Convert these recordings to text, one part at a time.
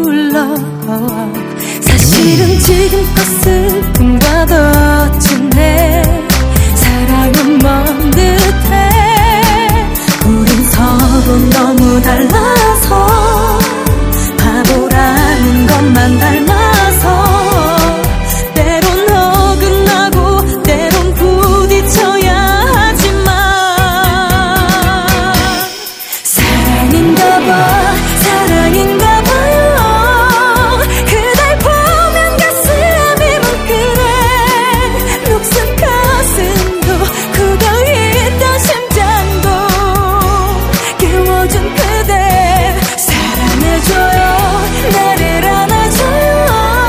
불러. 사실은 지금껏 슬픔과 덧친 내 사랑은 먼 듯해. 우린 서로 너무 달라서 바보라는 것만 닮아서 때론 어긋나고 때론 부딪혀야 하지만 사랑인가 봐, 사랑인가 봐요. 그댈 보면 가슴이 뭉클해. 녹슨 가슴도 굳어있던 심장도 깨워준 그대 사랑해줘요. 나를 안아줘요.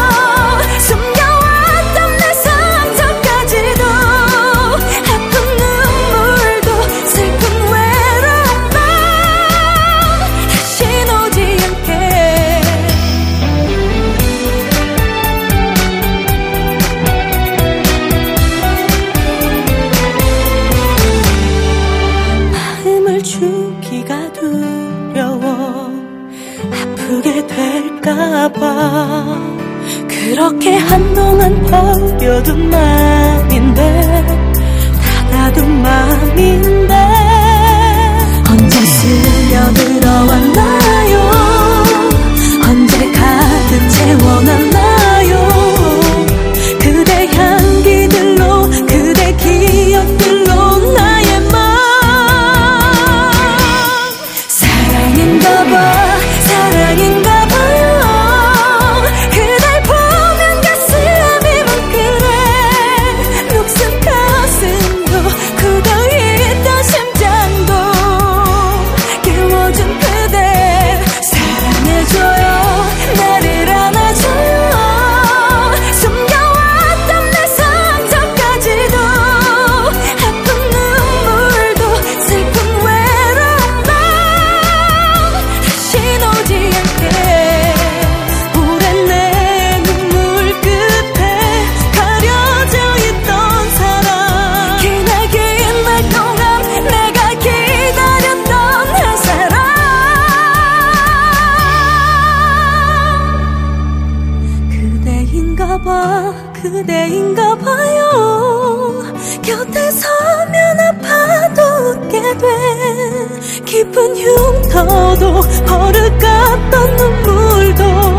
숨겨왔던 내 상처까지도 아픈 눈물도 슬픈 외로움도 다신 오지 않게. 마음을 주기가 두려워. 아프게 될까봐 그렇게 한동안 버려둔 맘인데 닫아둔 맘인데 언제 스며들어왔나요? 언제 가득 채워놨나요? 그대 향기들로 그대 기억들로 나의 맘 사랑인가 봐, 사랑인가 봐요. 그댈 보면 가슴이 뭉클해. 녹슨 가슴도 굳어있던 심장도 깨워준 그대 사랑해줘요. 나를 안아줘요. 숨겨왔던 내 상처까지도 아픈 눈물도 슬픈 외로움도 다신 오지 않게. 오랜 내 눈물 끝에 가려져 있던 사랑, 기나긴 날 동안 내가 기다렸던 한 사람. 그대인가 봐, 그대인가 봐요. 곁에 서면 아파도 웃게 돼. 깊은 흉터도 버릇 같던 눈물도